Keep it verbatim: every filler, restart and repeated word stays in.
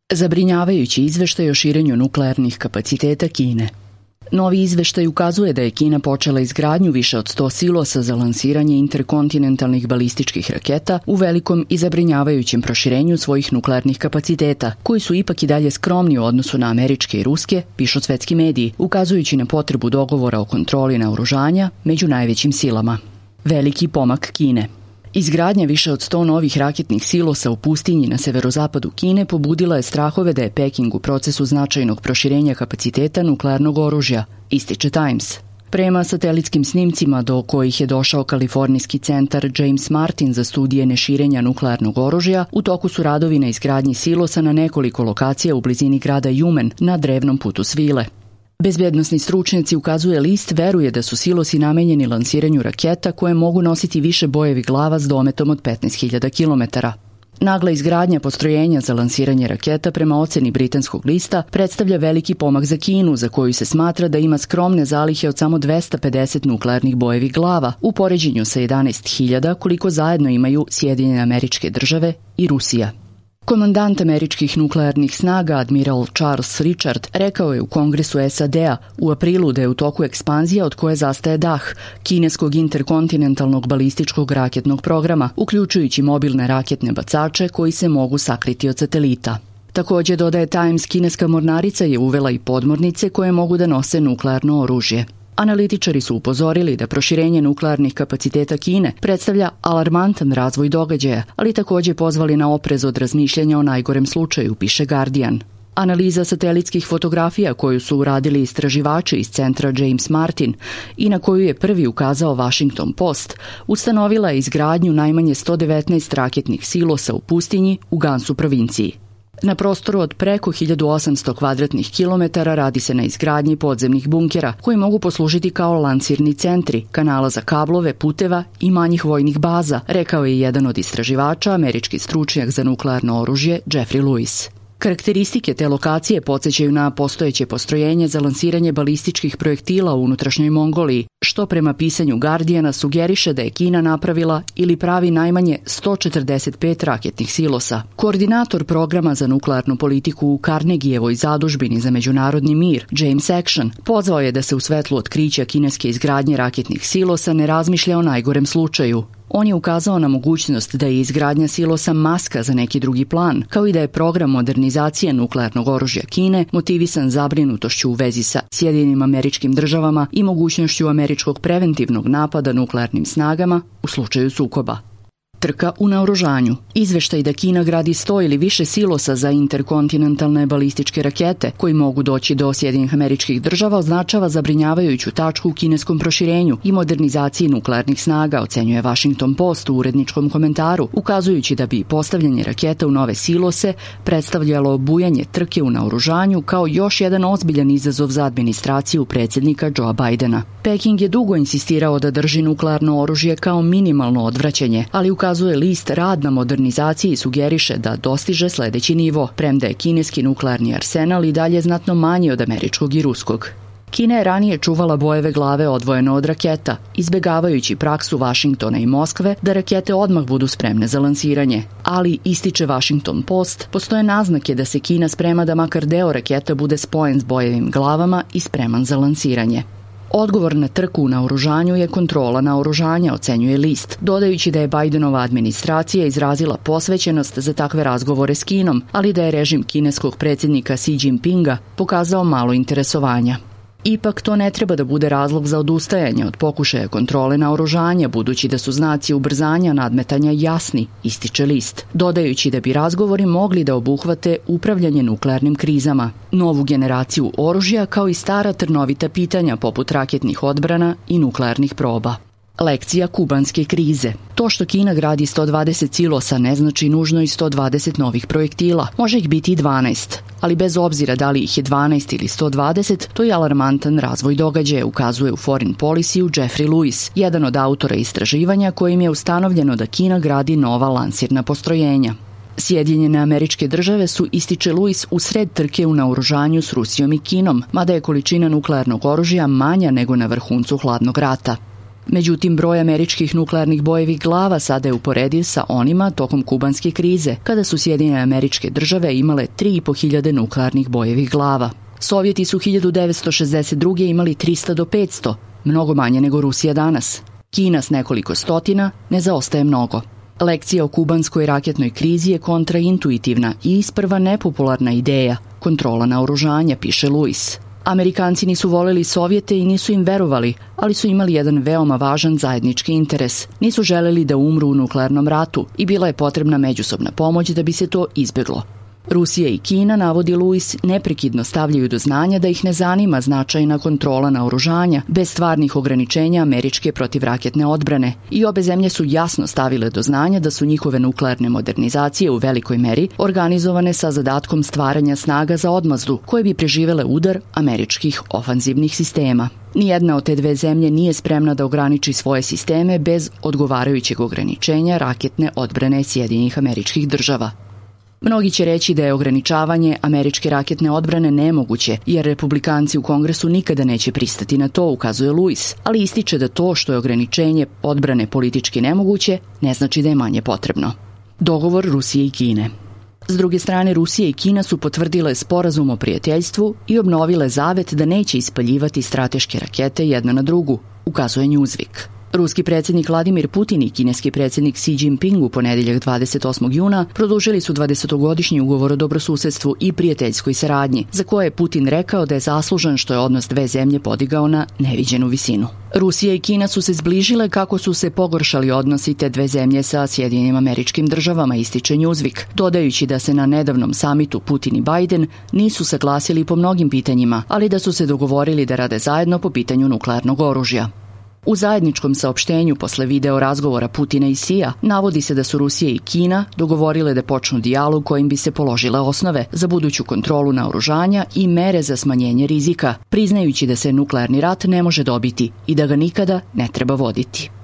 Zabrinjavajući izveštaj o širenju nuklearnih kapaciteta Kine. Novi izveštaj ukazuje da je Kina počela izgradnju više od sto silosa za lansiranje interkontinentalnih balističkih raketa u velikom i zabrinjavajućem proširenju svojih nuklearnih kapaciteta, koji su ipak i dalje skromni u odnosu na američke i ruske, pišu svetski mediji, ukazujući na potrebu dogovora o kontroli naoružanja među najvećim silama. Veliki pomak Kine. Izgradnja više od sto novih raketnih silosa u pustinji na severozapadu Kine pobudila je strahove da je Peking u procesu značajnog proširenja kapaciteta nuklearnog oružja, ističe Times. Prema satelitskim snimcima do kojih je došao kalifornijski centar James Martin za studije neširenja nuklearnog oružja, u toku su radovi na izgradnji silosa na nekoliko lokacija u blizini grada Yumen na drevnom putu svile. Bezbednosni stručnjaci, ukazuje list, veruje da su silosi namenjeni lansiranju raketa koje mogu nositi više bojevih glava s dometom od petnaest hiljada kilometara. Nagla izgradnja postrojenja za lansiranje raketa prema oceni britanskog lista predstavlja veliki pomak za Kinu, za koju se smatra da ima skromne zalihe od samo dvesta pedeset nuklearnih bojevih glava, u poređenju sa jedanaest hiljada koliko zajedno imaju Sjedinjene Američke Države i Rusija. Komandant američkih nuklearnih snaga, admiral Charles Richard, rekao je u Kongresu S A D-a u aprilu da je u toku ekspanzija od koje zastaje dah kineskog interkontinentalnog balističkog raketnog programa, uključujući mobilne raketne bacače koji se mogu sakriti od satelita. Također, dodaje Times, kineska mornarica je uvela i podmornice koje mogu da nose nuklearno oružje. Analitičari su upozorili da proširenje nuklearnih kapaciteta Kine predstavlja alarmantan razvoj događaja, ali također pozvali na oprez od razmišljanja o najgorem slučaju, piše Guardian. Analiza satelitskih fotografija koju su uradili istraživači iz centra James Martin i na koju je prvi ukazao Washington Post, ustanovila je izgradnju najmanje sto devetnaest raketnih silosa u pustinji u Gansu provinciji. Na prostoru od preko hiljadu osamsto kvadratnih kilometara radi se na izgradnji podzemnih bunkera koji mogu poslužiti kao lansirni centri, kanala za kablove, puteva i manjih vojnih baza, rekao je jedan od istraživača, američki stručnjak za nuklearno oružje Jeffrey Lewis. Karakteristike te lokacije podsjećaju na postojeće postrojenje za lansiranje balističkih projektila u unutrašnjoj Mongoliji, što prema pisanju Guardiana sugeriše da je Kina napravila ili pravi najmanje sto četrdeset pet raketnih silosa. Koordinator programa za nuklearnu politiku u Carnegievoj zadužbini za međunarodni mir, James Action, pozvao je da se u svetlu otkrića kineske izgradnje raketnih silosa ne razmišlja o najgorem slučaju. On je ukazao na mogućnost da je izgradnja silosa maska za neki drugi plan, kao i da je program modernizacije nuklearnog oružja Kine motivisan zabrinutošću u vezi sa Sjedinjenim Američkim Državama i mogućnošću američkog preventivnog napada nuklearnim snagama u slučaju sukoba. Trka u naoružanju. Izveštaj da Kina gradi sto ili više silosa za interkontinentalne balističke rakete koji mogu doći do Sjedinjenih Američkih Država označava zabrinjavajuću tačku u kineskom proširenju i modernizaciji nuklearnih snaga, ocenjuje Washington Post u uredničkom komentaru, ukazujući da bi postavljanje raketa u nove silose predstavljalo bujanje trke u naoružanju kao još jedan ozbiljan izazov za administraciju predsjednika Joea Bidena. Peking je dugo insistirao da drži nuklearno oružje kao minimalno odvraćanje, ali ukazuje Ukazuje list, rad na modernizaciji sugeriše da dostiže sledeći nivo, premda je kineski nuklearni arsenal i dalje znatno manji od američkog i ruskog. Kina je ranije čuvala bojeve glave odvojeno od raketa, izbegavajući praksu Vašingtona i Moskve da rakete odmah budu spremne za lansiranje. Ali, ističe Washington Post, postoje naznake da se Kina sprema da makar deo raketa bude spojen s bojevim glavama i spreman za lansiranje. Odgovor na trku u naoružanju je kontrola naoružanja, ocenjuje list, dodajući da je Bidenova administracija izrazila posvećenost za takve razgovore s Kinom, ali da je režim kineskog predsjednika Xi Jinpinga pokazao malo interesovanja. Ipak to ne treba da bude razlog za odustajanje od pokušaja kontrole naoružanja, budući da su znaci ubrzanja nadmetanja jasni, ističe list, dodajući da bi razgovori mogli da obuhvate upravljanje nuklearnim krizama, novu generaciju oružja kao i stara trnovita pitanja poput raketnih odbrana i nuklearnih proba. Lekcija kubanske krize. To što Kina gradi sto dvadeset silosa ne znači nužno i sto dvadeset novih projektila. Može ih biti i dvanaest, ali bez obzira da li ih je dvanaest ili sto dvadeset, to je alarmantan razvoj događaja, ukazuje u Foreign Policy-u Jeffrey Lewis, jedan od autora istraživanja kojim je ustanovljeno da Kina gradi nova lansirna postrojenja. Sjedinjene Američke Države su, ističe Lewis, u sred trke u naoružanju s Rusijom i Kinom, mada je količina nuklearnog oružja manja nego na vrhuncu hladnog rata. Međutim, broj američkih nuklearnih bojevih glava sada je uporediv sa onima tokom kubanske krize, kada su Sjedinjene Američke Države imale tri i po hiljade nuklearnih bojevih glava. Sovjeti su hiljadu devetsto šezdeset druge. imali trista do petsto, mnogo manje nego Rusija danas. Kina s nekoliko stotina ne zaostaje mnogo. Lekcija o kubanskoj raketnoj krizi je kontraintuitivna i isprva nepopularna ideja, kontrola naoružanja, piše Lewis. Amerikanci nisu voleli Sovjete i nisu im verovali, ali su imali jedan veoma važan zajednički interes. Nisu želeli da umru u nuklearnom ratu i bila je potrebna međusobna pomoć da bi se to izbeglo. Rusija i Kina, navodi Lewis, neprekidno stavljaju do znanja da ih ne zanima značajna kontrola naoružanja bez stvarnih ograničenja američke protivraketne odbrane i obe zemlje su jasno stavile do znanja da su njihove nuklearne modernizacije u velikoj meri organizovane sa zadatkom stvaranja snaga za odmazdu koje bi preživele udar američkih ofanzivnih sistema. Nijedna od te dve zemlje nije spremna da ograniči svoje sisteme bez odgovarajućeg ograničenja raketne odbrane Sjedinjenih Američkih Država. Mnogi će reći da je ograničavanje američke raketne odbrane nemoguće, jer republikanci u Kongresu nikada neće pristati na to, ukazuje Lewis, ali ističe da to što je ograničenje odbrane politički nemoguće, ne znači da je manje potrebno. Dogovor Rusije i Kine. S druge strane, Rusija i Kina su potvrdile sporazum o prijateljstvu i obnovile zavet da neće ispaljivati strateške rakete jedna na drugu, ukazuje Newsweek. Ruski predsjednik Vladimir Putin i kineski predsjednik Xi Jinping u ponedeljak dvadeset osmog juna produžili su dvadesetogodišnji ugovor o dobrosusedstvu i prijateljskoj saradnji, za koje je Putin rekao da je zaslužan što je odnos dve zemlje podigao na neviđenu visinu. Rusija i Kina su se zbližile kako su se pogoršali odnosi te dve zemlje sa Sjedinjenim Američkim Državama, ističe Newsweek, dodajući da se na nedavnom samitu Putin i Biden nisu saglasili po mnogim pitanjima, ali da su se dogovorili da rade zajedno po pitanju nuklearnog oružja. U zajedničkom saopštenju posle video razgovora Putina i Xija navodi se da su Rusija i Kina dogovorile da počnu dijalog kojim bi se položile osnove za buduću kontrolu naoružanja i mere za smanjenje rizika, priznajući da se nuklearni rat ne može dobiti i da ga nikada ne treba voditi.